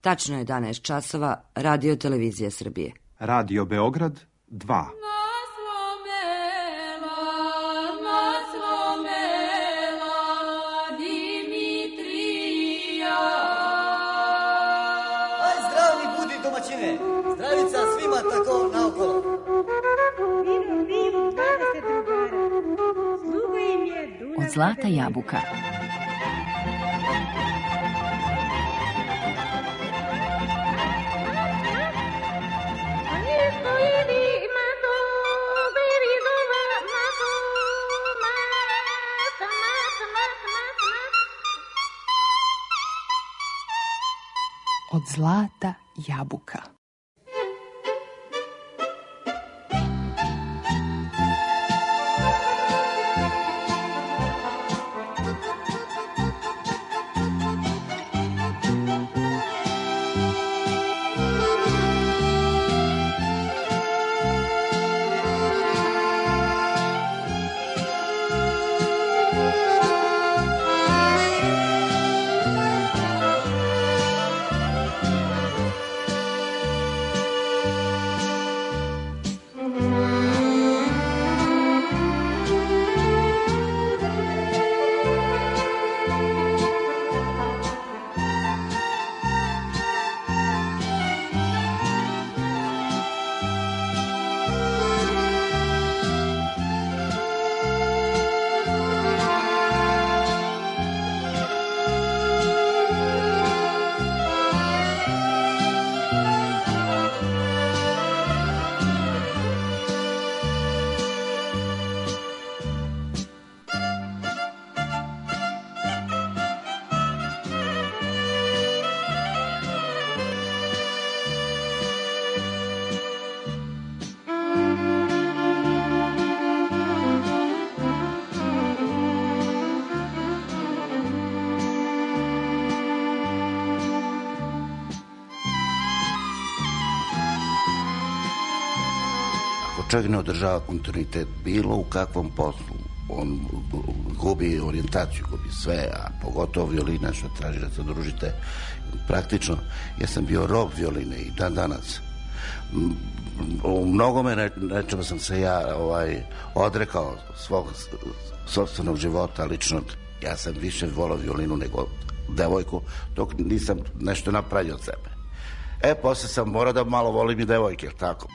Tačno je 11 časova, Radio Televizija Srbije. Radio Beograd 2. Zdravica svima tako naokolo. Od zlata jabuka. Od zlata jabuka. Čovjek ne održava kontinuitet bilo u kakvom poslu, on gubi orijentaciju, gubi sve, a pogotovo violina što traži da se družite. Praktično, ja sam bio rob violine i dan danas. U mnogome nečemu sam se ja odrekao svog sopstvenog života, ličnog. Ja sam više volao violinu nego devojku, dok nisam nešto napravio od sebe. Posle sam morao da malo volim i devojke, tako.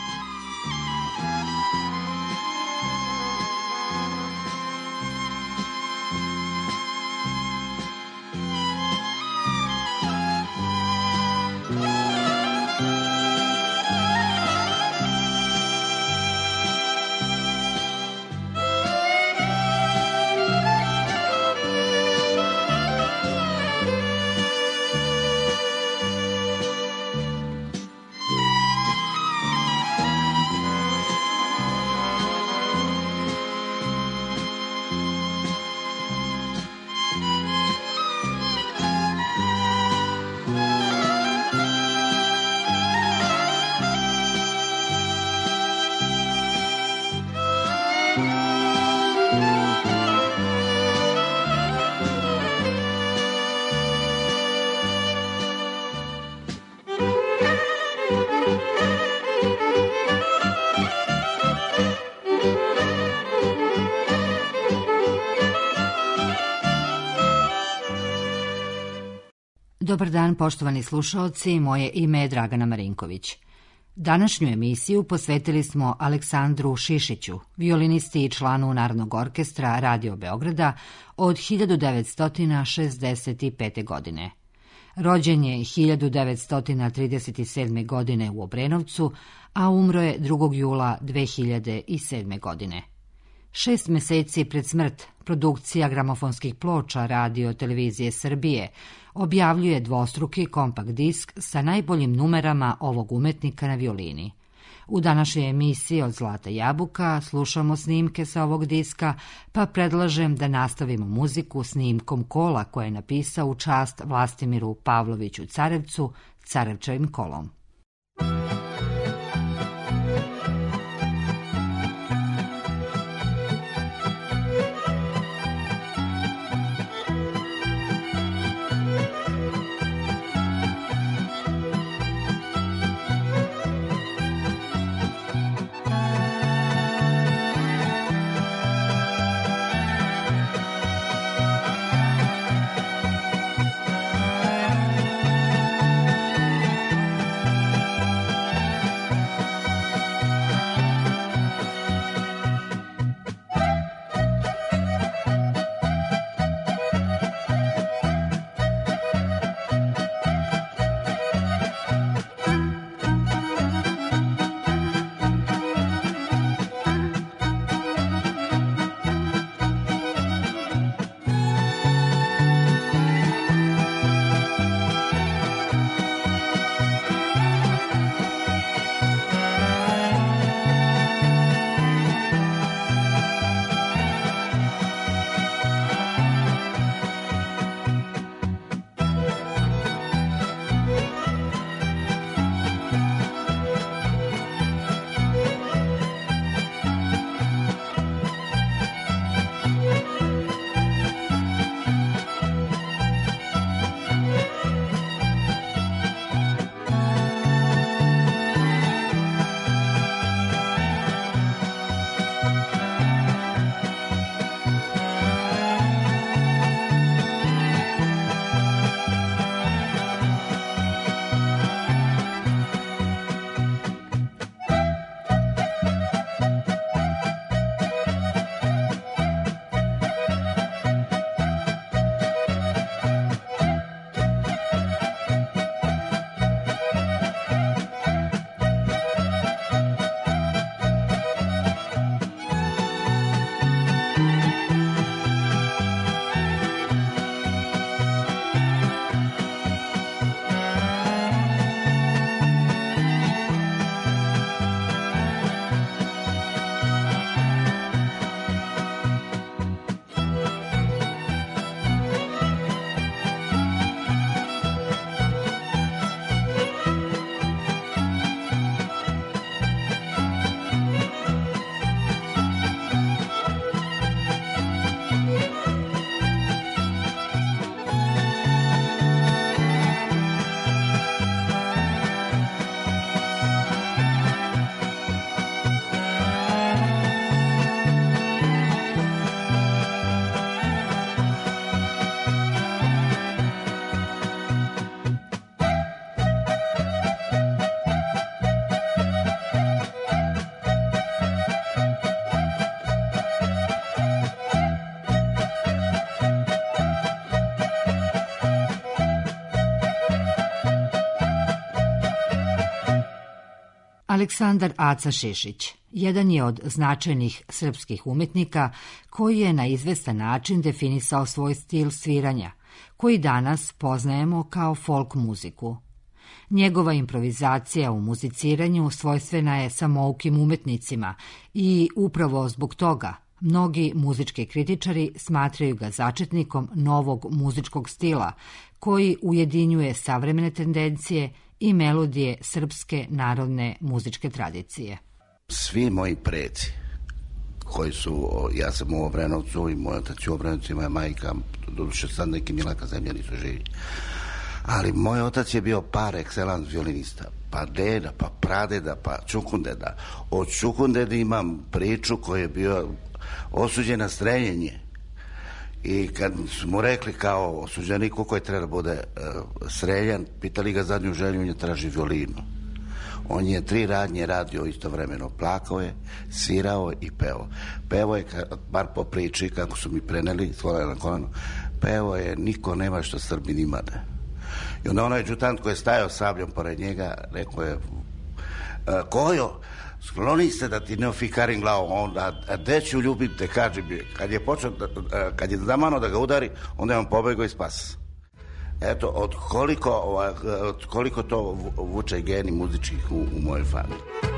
Dobar dan, poštovani slušaoci, moje ime je Dragana Marinković. Današnju emisiju posvetili smo Aleksandru Šišiću, violinisti i članu Narodnog orkestra Radio Beograda od 1965. godine. Rođen je 1937. godine u Obrenovcu, a umro je 2. jula 2007. godine. 6 meseci pred smrt produkcija gramofonskih ploča Radio Televizije Srbije objavljuje dvostruki kompakt disk sa najboljim numerama ovog umetnika na violini. U današnjoj emisiji Od zlata jabuka slušamo snimke sa ovog diska, pa predlažem da nastavimo muziku snimkom kola koje je napisao u čast Vlastimiru Pavloviću Carevcu, Carevčevim kolom. Aleksandar Aca Šešić jedan je od značajnih srpskih umjetnika koji je na izvestan način definisao svoj stil sviranja, koji danas poznajemo kao folk muziku. Njegova improvizacija u muziciranju svojstvena je samoukim umetnicima i upravo zbog toga mnogi muzički kritičari smatraju ga začetnikom novog muzičkog stila koji ujedinjuje savremene tendencije i melodije srpske narodne muzičke tradicije. Svi moji preci koji su, ja sam u Obrenovcu i moj otac u Obrenovcu, moja majka, doduše sad neki Milaka zemlja nisu živi, ali moj otac je bio par excellence violinista, pa deda, pa pradeda, pa čukundeda. Od čukundeda imam priču koji je bio osuđen na streljenje. I kad su mu rekli kao osuđeniku koji treba da bude streljan, pitali ga zadnju želju, on je traži violinu. On je 3 radnje radio istovremeno, plakao je, svirao i pevao. Pevao je, bar po priči, kako su mi preneli, svoje na koleno, pevao je niko nema što Srbin ima. I onda onaj adjutant koji je stajao sabljom pored njega, rekao je, Kojo, skloni se da ti ne ofikarim glavom, onda, deću, ljubim te, kaži mi. Kad je zamano da ga udari, onda je on pobegao i spas. Eto, od koliko to vuče geni muzičkih u mojoj familiji.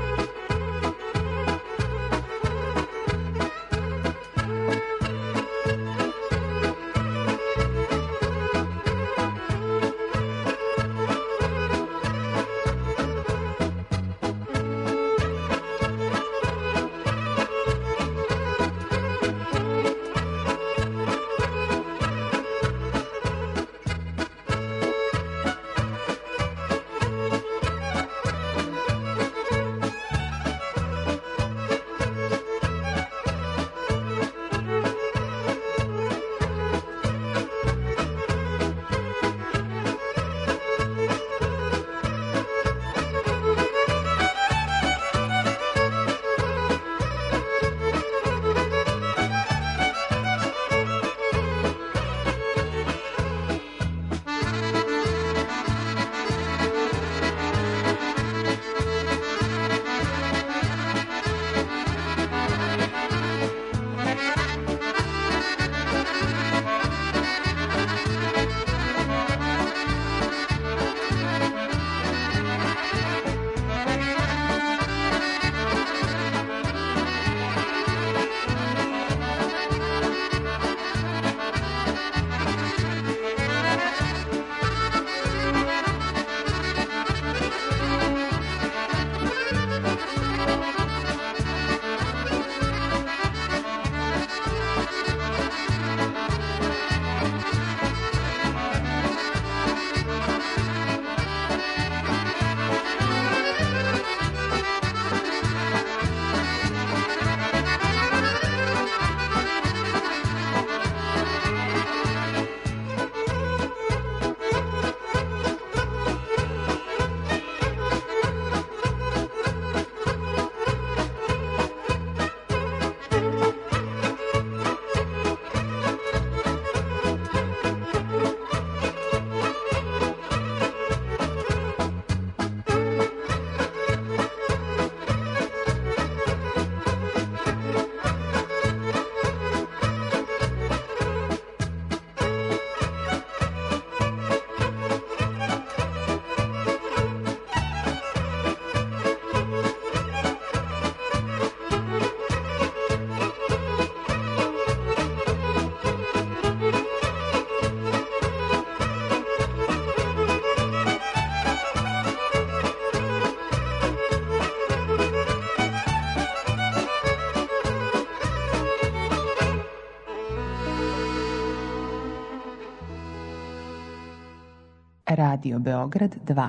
Radio Beograd 2.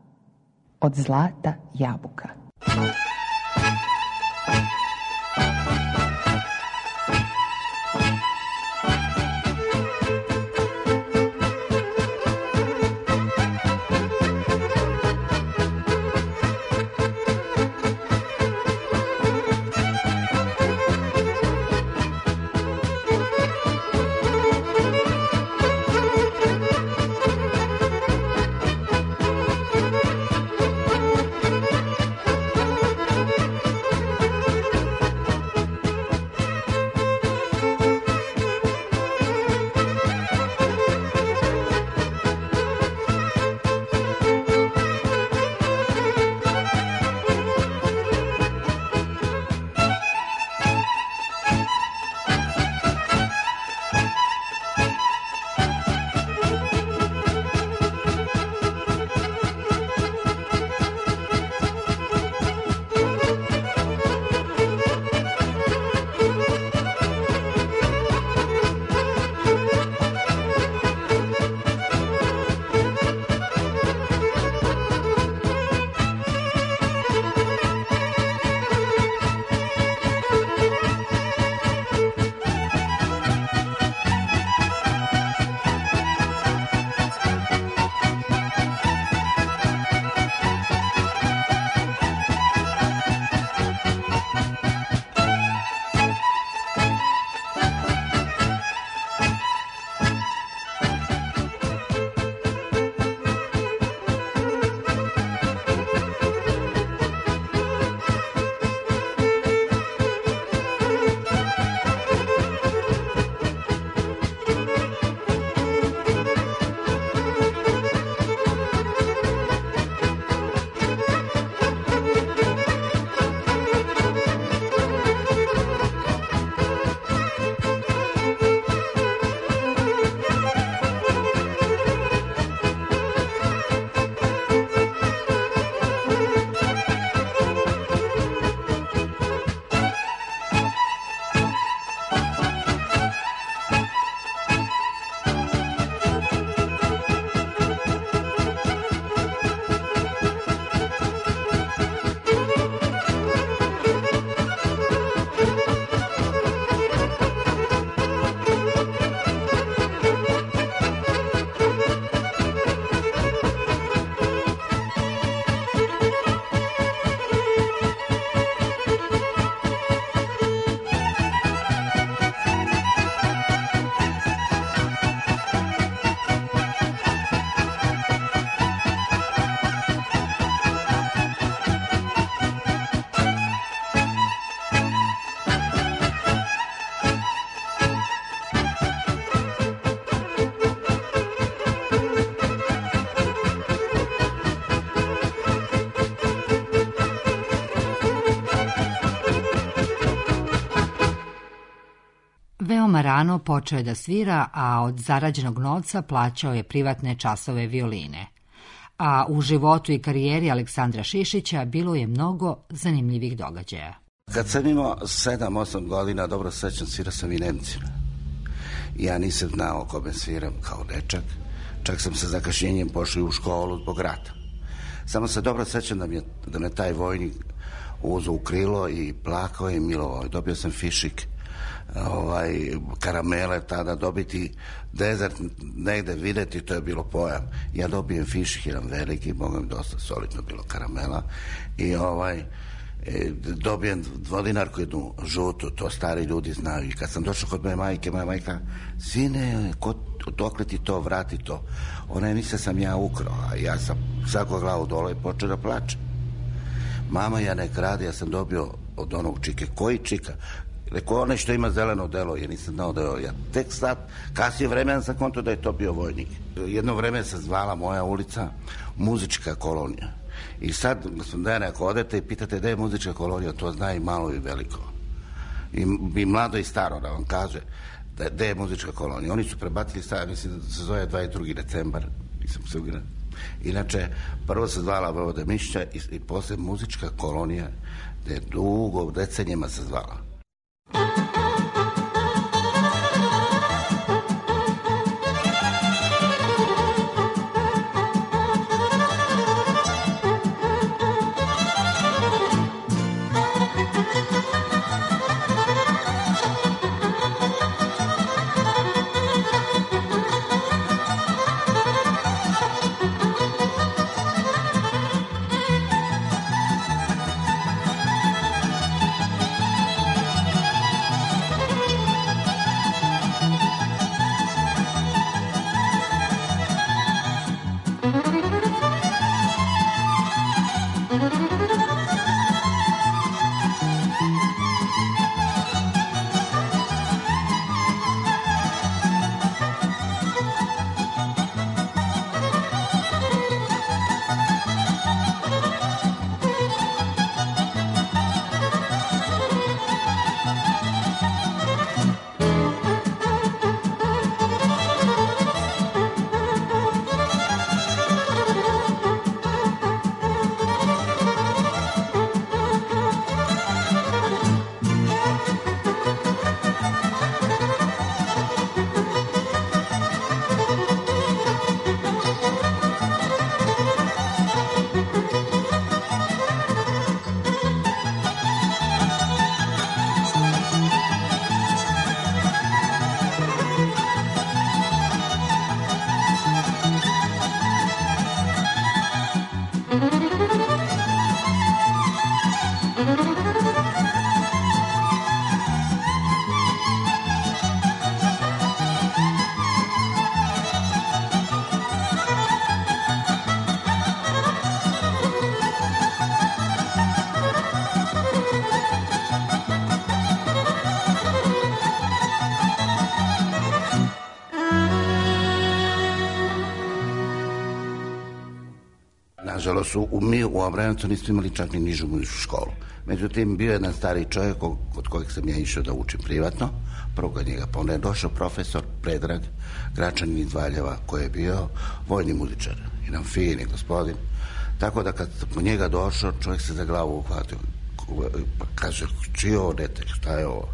Od zlata jabuka. veoma rano počeo je da svira, a od zarađenog novca plaćao je privatne časove violine. A u životu i karijeri Aleksandra Šišića bilo je mnogo zanimljivih događaja. Kad sam imao 7-8 godina, dobro sećam, svirao sam i Nemcima. Ja nisam znao kome sviram kao dečak, čak sam sa zakašnjenjem pošao u školu zbog rata. Samo se dobro sećam da me taj vojnik uzeo u krilo i plakao i milovao. Dobio sam fišik, karamele tada, dobiti dezert negde videti, to je bilo pojam. Ja dobijem fišik, jedan veliki, boga mi dosta solidno bilo karamela i dobijem dvodinarku jednu žutu, to stari ljudi znaju. I kad sam došao kod moja majka, sine, dokle ti to, vrati to. Ona je misle sam ja ukrao, a ja sam svako glavu dole i počeo da plačem. Mama, ja ne krade, ja sam dobio od onog čike. Koji čika? Rekao, onaj što ima zeleno delo, ja nisam znao da je. Ja tek sad, kasnije vremena sam konto da je to bio vojnik. Jedno vreme se zvala moja ulica Muzička kolonija. I sad, gospodine, ako odete i pitate gde je Muzička kolonija, to zna i malo i veliko. I mlado i staro da vam kaže gde je Muzička kolonija. Oni su prebatili sad, mislim da se zove 22. decembar, nisam se ugran. Inače, prvo se zvala Vojvoda Mišića i posle Muzička kolonija, gde je dugo decenijama se zvala. Nažalost, mi u Obrenovcu nismo imali čak ni nižu muzičku školu. Međutim, bio je jedan stari čovjek kod kojeg sam ja išao da učim privatno. Prvo kod njega, pa onda je došao profesor Predrag Gračanin iz Valjeva, koji je bio vojni muzičar. Jedan fini gospodin. Tako da kad po njega došao, čovjek se za glavu uhvatio. Pa kaže, čiji je ovo dete, šta je ovo?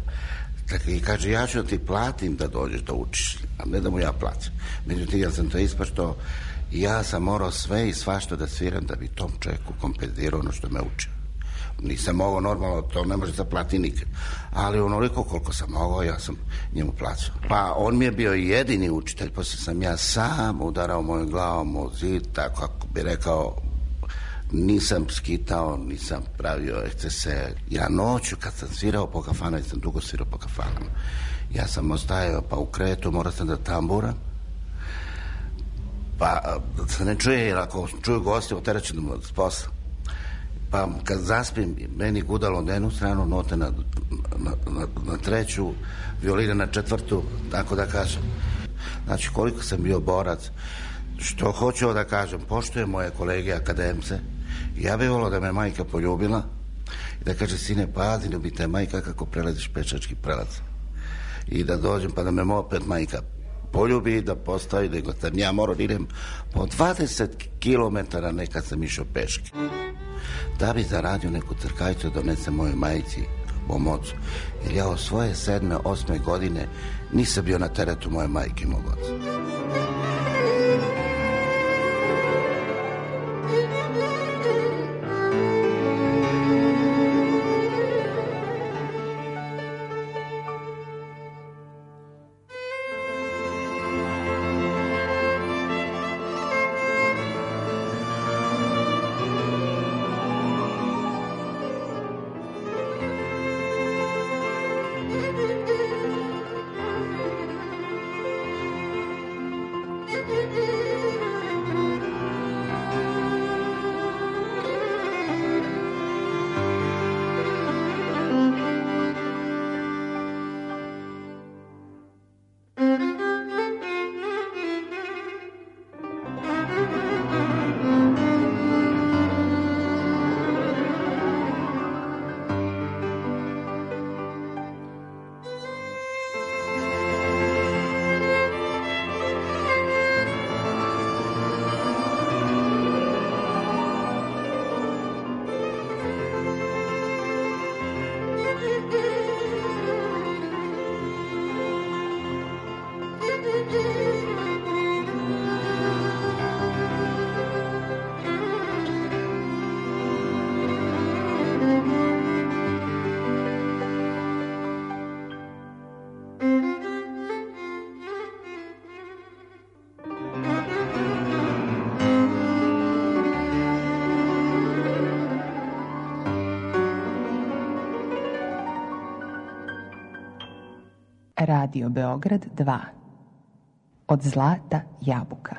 I kaže, ja ću da ti platim da dođeš da učiš, a ne da mu ja platim. Međutim, ja sam to ispaštao. Ja sam morao sve i svašta da sviram da bi tom čovjeku kompenzirao ono što me učio. Nisam mogao normalno, to ne može da plati nikad. Ali onoliko koliko sam mogao, ja sam njemu plaćao. Pa on mi je bio jedini učitelj, poslije sam ja sam udarao mojom glavom u zid, tako ako bi rekao, nisam skitao, nisam pravio ekscese. Ja noću kad sam svirao po kafana, sam dugo svirao po kafanama. Ja sam ostajao pa u kretu, morao sam da tamburam. Pa da se ne čuje, jer ako čuju gosti, oterat ću s posla. Pa kad zaspim, meni gudalo na jednu stranu, note na treću, violine na četvrtu, tako da kažem. Znači, koliko sam bio borac, što hoću da kažem, poštujem moje kolege akademce, ja bih volio da me majka poljubila i da kaže, sine, pazi, ljubi te majka kako prelaziš pešački prelaz. i da dođem pa da me opet majka poljubi, da postavi, nego sam ja morao da idem po 20 kilometara, nekad sam išao peške. Da bi zaradio neku crkavicu donesem mojoj majici, mom ocu. Jer ja od svoje 7. 8. godine nisam bio na teretu moje majke i mog oca. Radio Beograd 2. Od zlata jabuka.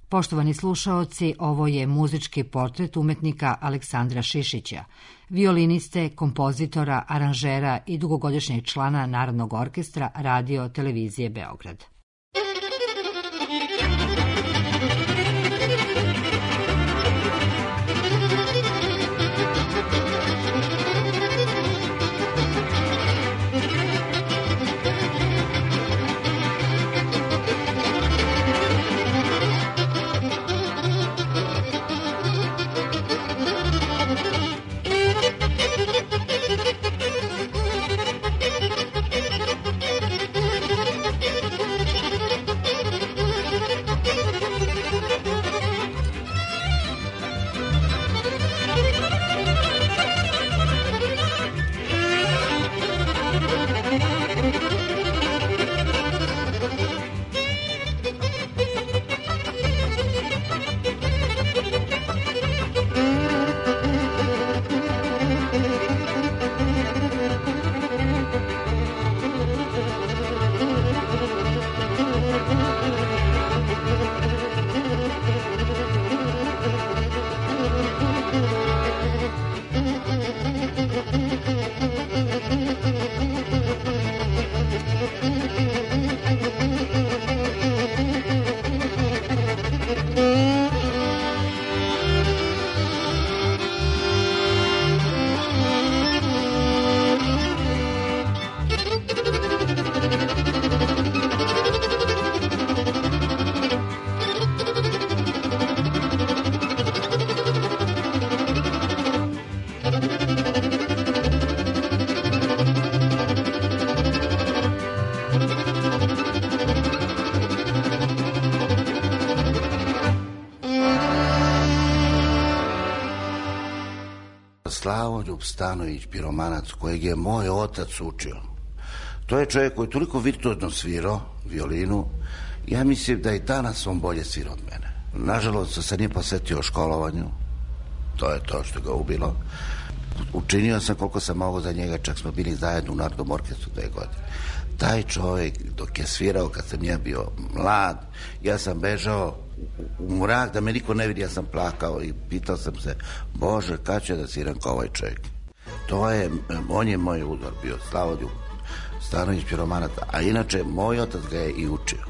Poštovani slušaoci, ovo je muzički portret umetnika Aleksandra Šišića, violiniste, kompozitora, aranžera i dugogodišnjeg člana Narodnog orkestra Radio televizije Beograd. Slavoljub Stanović, piromanac, kojeg je moj otac učio. To je čovjek koji je toliko virtuozno svirao violinu, ja mislim da i danas on bolje svira od mene. Nažalost, se nije posvetio školovanju, to je to što ga ubilo. Učinio sam koliko sam mogao za njega, čak smo bili zajedno u Narodnom orkestru 2 godine. Taj čovjek, dok je svirao, kad sam ja bio mlad, ja sam bežao u mrak da me niko ne vidi, ja sam plakao i pitao sam se, Bože, kad će da sviram kao ovaj čovjek? On je moj udar bio, Slavoljub Stanović, piromanac, a inače moj otac ga je i učio.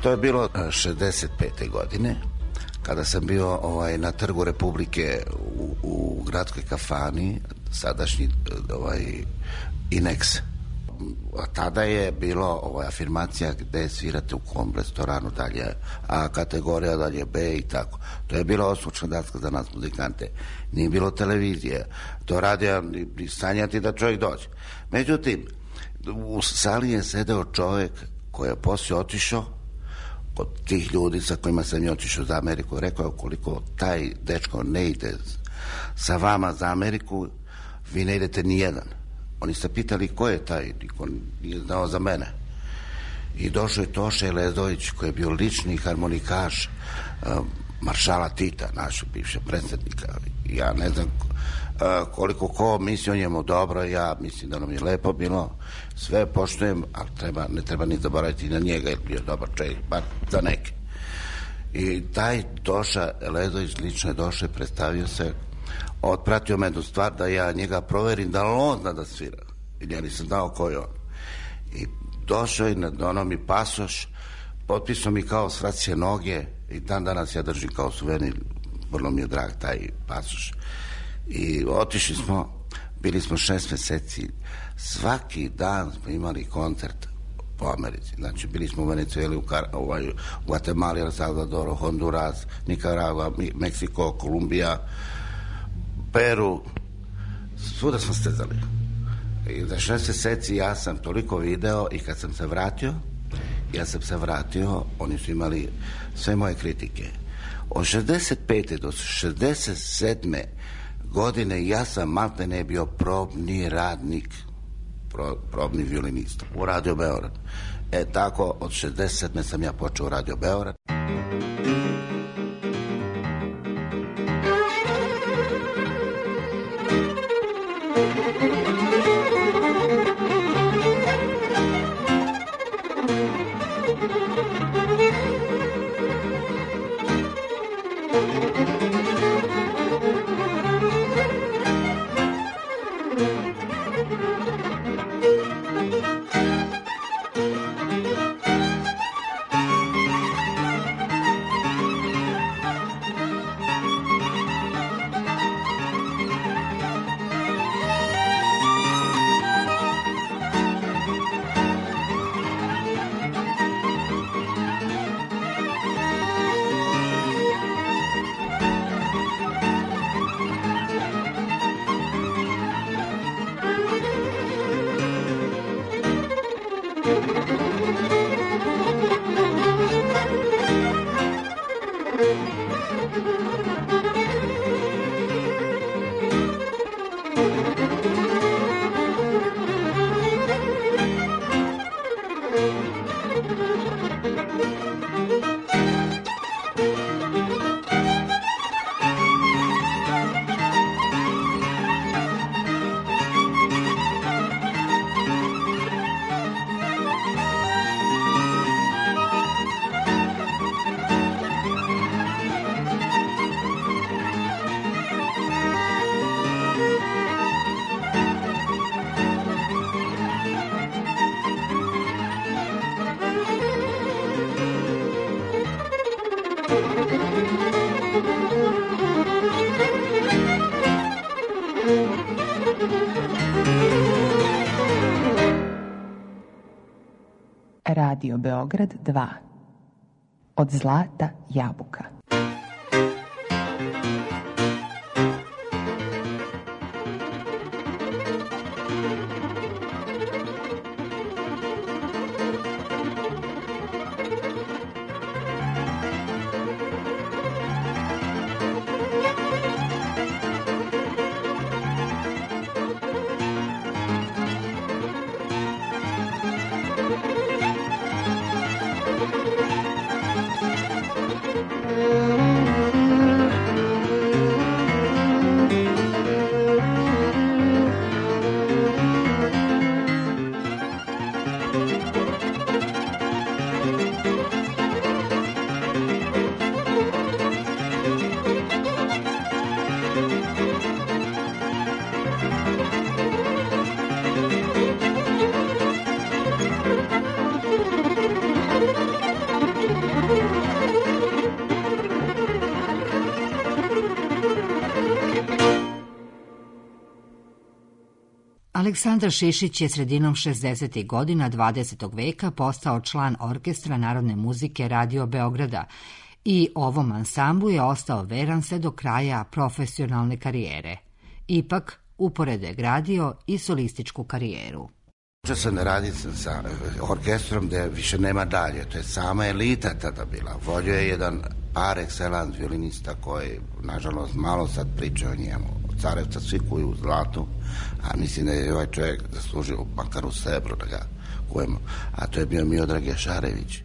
To je bilo 65. godine, kada sam bio na Trgu Republike u gradskoj kafani, sadašnji Inex. A tada je bilo afirmacija gde svirate u kom restoranu, dalje A kategorija, dalje B i tako. To je bila osnovna daska za nas muzikante. Nije bilo televizije. To radio ni sanjati da čovjek dođe. Međutim, u sali je sedeo čovjek koji je poslije otišao od tih ljudi sa kojima sam je otišao za Ameriku. Rekao je, koliko taj dečko ne ide sa vama za Ameriku, vi ne idete ni jedan. Oni se pitali ko je taj, niko nije znao za mene. I došao je Toše Lezović, koji je bio lični harmonikaš maršala Tita, našeg bivšeg predsjednika. Ja ne znam koliko ko misli o njemu dobro, ja mislim da nam je lepo bilo, sve poštujem, ali ne treba ni zaboraviti na njega, jer bio dobar čovjek, bar za neke. I taj Toša Lezović lično je došao i predstavio se, otpratio me jednu stvar da ja njega proverim da li on zna da svira. I ja nisam znao ko je on. I došao i donao mi pasoš, potpisao mi kao s vracije noge i dan danas ja držim kao suvenir, vrlo mi je drag taj pasoš. I otišli smo, bili smo 6 mjeseci, svaki dan smo imali koncert po Americi. Znači, bili smo u Venezueli, u Guatemala, El Salvador, Honduras, Nicaragua, Meksiko, Kolumbija, Peru, svuda smo stezali. I za 6 mjeseci ja sam toliko video i kad sam se vratio, oni su imali sve moje kritike. Od 65. do 67. godine ja sam maltene bio probni radnik, probni violinista u Radio Beograd. Tako od 67. sam ja počeo u Radio Beograd. Radio Beograd 2. Od zlata jabuka. Aleksandar Šišić je sredinom 60. godina 20. veka postao član orkestra narodne muzike Radio Beograda i ovom ansamblu je ostao veran sve do kraja profesionalne karijere. Ipak, uporedo je gradio i solističku karijeru. Počeo sam da radim sa orkestrom gde više nema dalje, to je sama elita tada bila. Vodio je jedan par excellence violinista koji, nažalost, malo sad priča o njemu. Carevca svi kuju u zlatu, a mislim da je ovaj čovjek zaslužio makar u srebro da ga kujemo, a to je bio Miodrag Jašarević.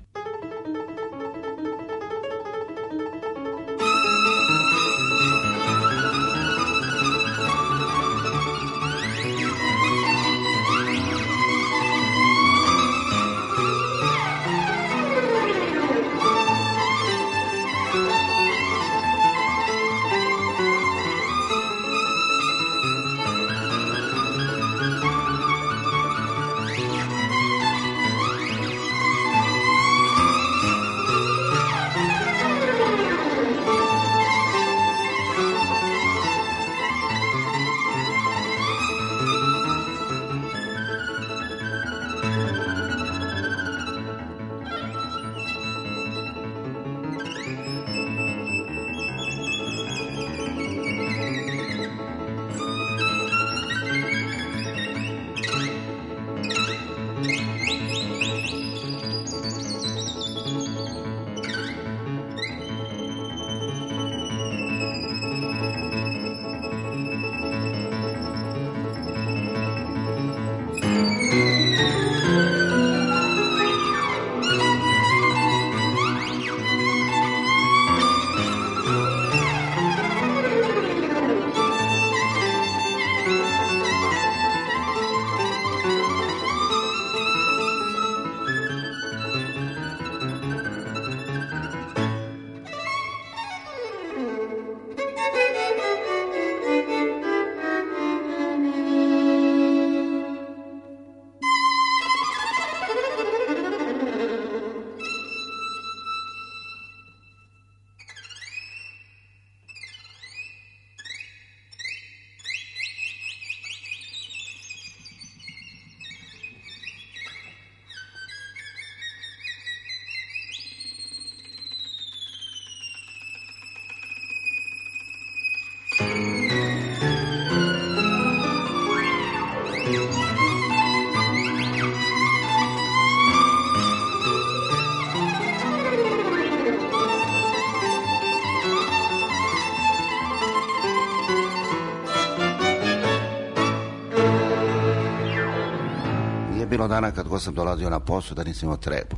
Bilo dana kad god sam dolazio na posao da nisam imao trebu.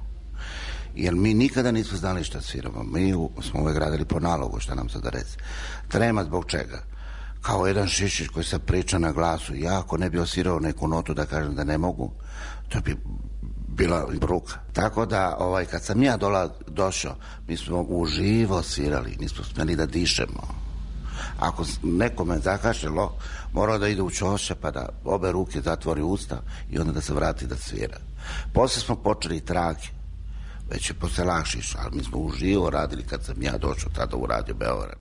Jer mi nikada nismo znali šta sviramo. Mi smo uvek radili po nalogu šta nam se da reci. Trema zbog čega? Kao jedan Šišić koji se priča na glasu. Ja ako ne bi osvirao neku notu da kažem da ne mogu, to bi bila bruka. Tako da kad sam ja došao, mi smo uživo svirali, nismo smeli da dišemo. Ako nekome zakašljelo, morao da ide u ćoša pa da obe ruke zatvori usta i onda da se vrati da svira. Posle smo počeli trake, već je posle lakše išlo, ali mi smo uživo radili kad sam ja došao tada u Radio Beograd.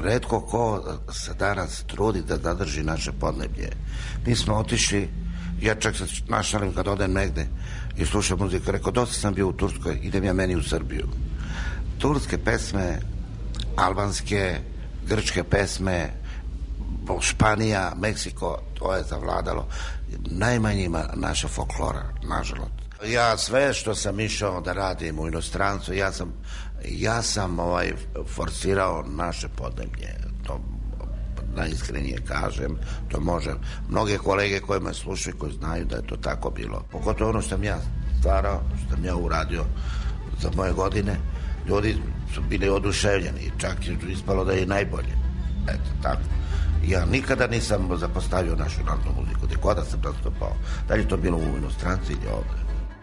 retko ko se danas trudi da zadrži naše podneblje. Mi smo otišli, ja čak se našalim kad odem negde i slušam muziku, rekao, dosta sam bio u Turskoj, idem ja meni u Srbiju. Turske pesme, albanske, grčke pesme, Španija, Meksiko, to je zavladalo najmanjima naša folklora, nažalost. Ja sve što sam išao da radim u inostranstvu, ja sam forsirao naše podneblje. To najiskrenije kažem, to može. Mnoge kolege koje me slušaju, koji znaju da je to tako bilo. Pogotovo ono što sam ja stvarao, što sam ja uradio za moje godine, ljudi su bili oduševljeni, čak je ispalo da je najbolje. Eto, tako. Ja nikada nisam zapostavio našu narodnu muziku, gdje koda sam nastupao. Da li je to bilo u inostranci ili ovdje?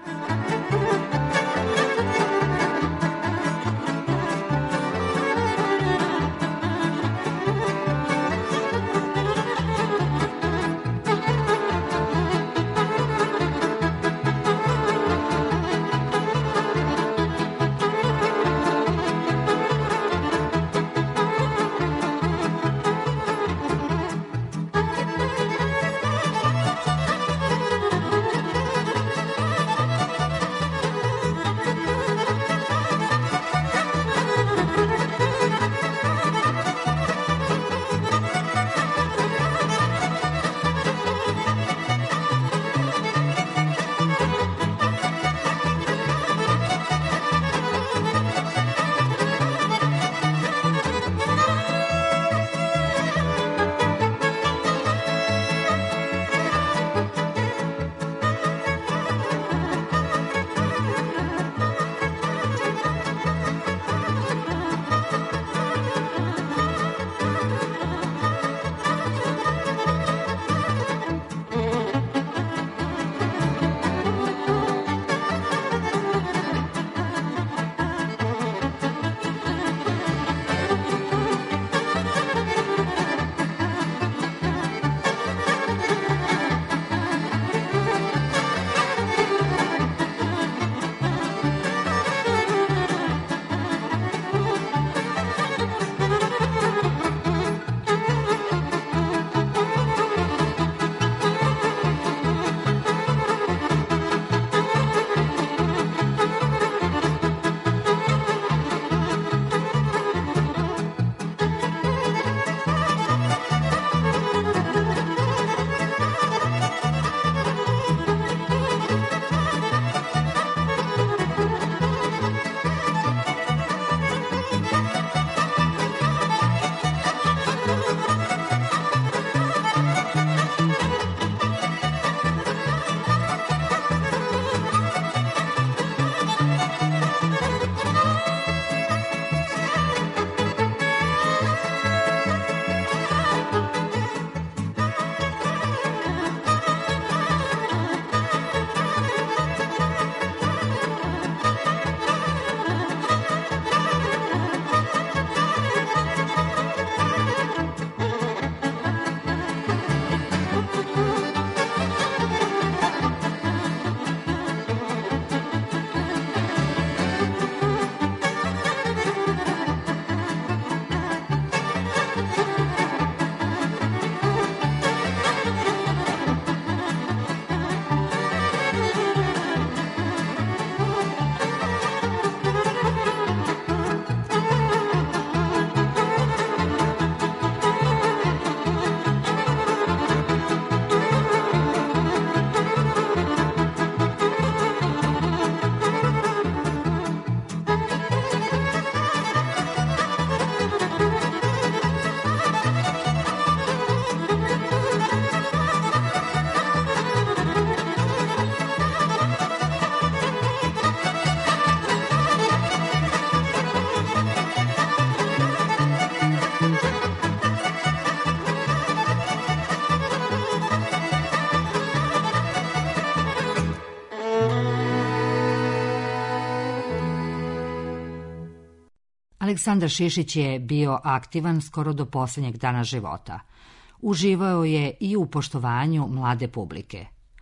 Aleksandar Šišić je bio aktivan skoro do posljednjeg dana života. Uživao je i u poštovanju mlade publike.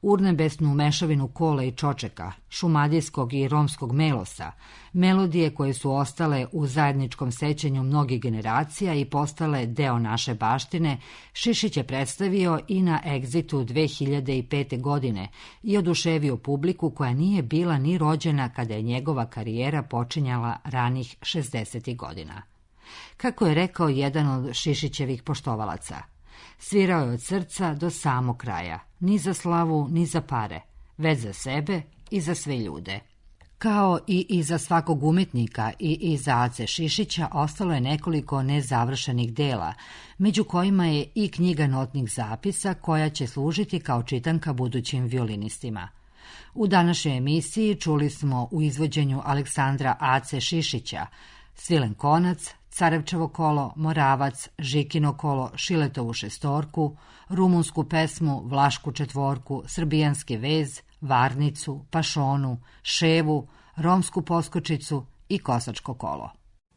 urnebesnu mešavinu kola i čočeka, šumadijskog i romskog melosa, melodije koje su ostale u zajedničkom sećanju mnogih generacija i postale deo naše baštine, Šišić je predstavio i na Egzitu 2005. godine i oduševio publiku koja nije bila ni rođena kada je njegova karijera počinjala ranih 60. godina. Kako je rekao jedan od Šišićevih poštovalaca, svirao je od srca do samog kraja, ni za slavu, ni za pare, već za sebe i za sve ljude. Kao i iza svakog umetnika i iza Ace Šišića ostalo je nekoliko nezavršenih dela, među kojima je i knjiga notnih zapisa koja će služiti kao čitanka budućim violinistima. U današnjoj emisiji čuli smo u izvođenju Aleksandra Ace Šišića Svilen konac, Carevčevo kolo, Moravac, Žikino kolo, Šiletovu šestorku, rumunsku pesmu, Vlašku četvorku, srbijanski vez, Varnicu, Pašonu, Ševu, romsku poskočicu i Kosačko kolo.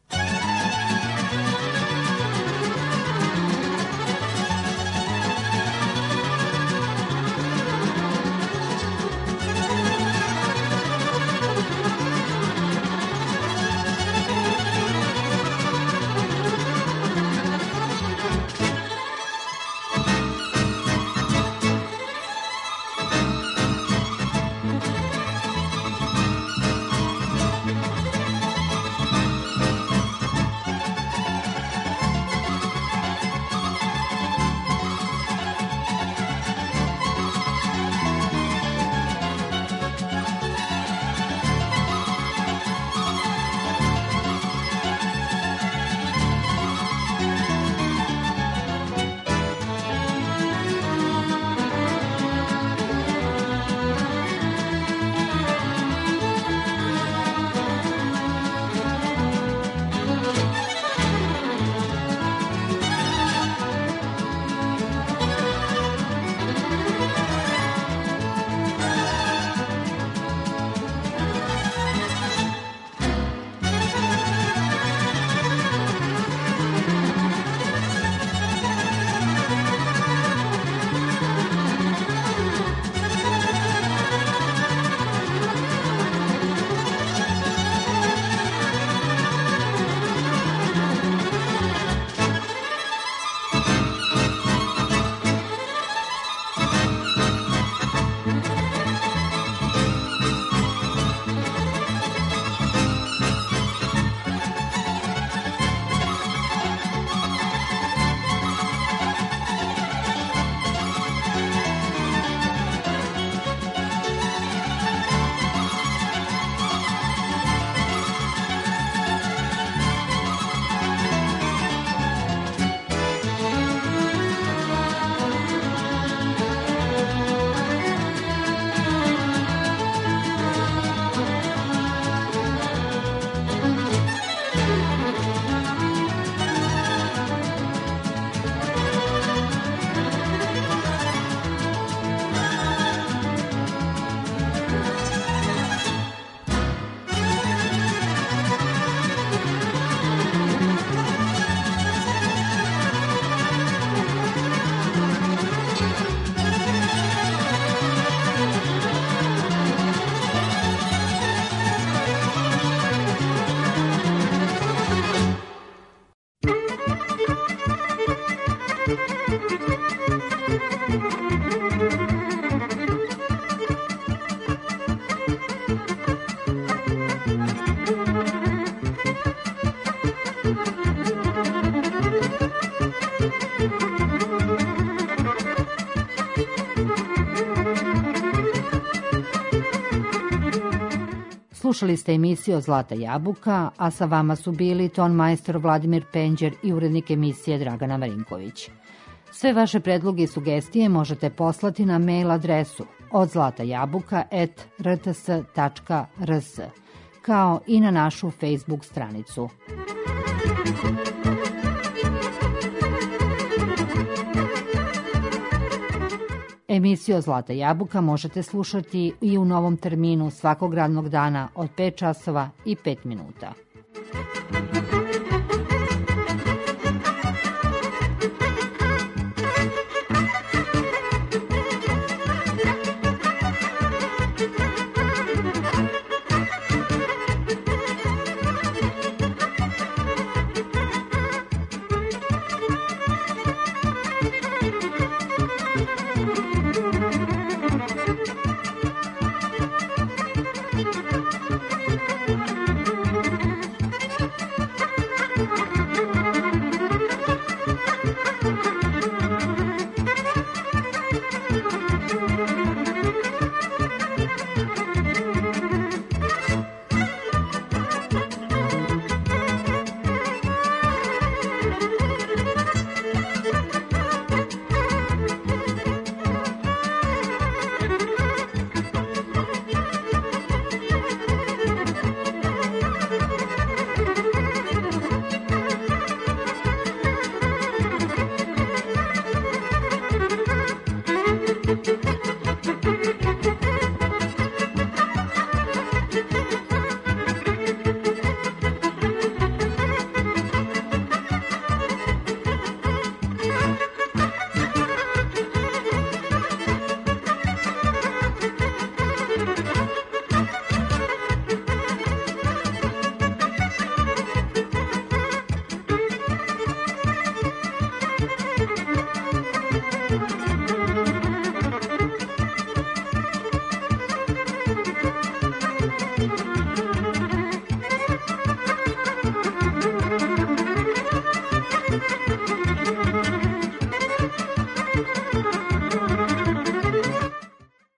Slušali ste emisiju Zlata jabuka, a sa vama su bili ton majstor Vladimir Penđer i urednik emisije Dragana Marinković. Sve vaše predloge i sugestije možete poslati na mail adresu odzlatajabuka@rts.rs, kao i na našu Facebook stranicu. Emisiju Zlata jabuka možete slušati i u novom terminu svakog radnog dana od 5 časova i 5 minuta. Thank you.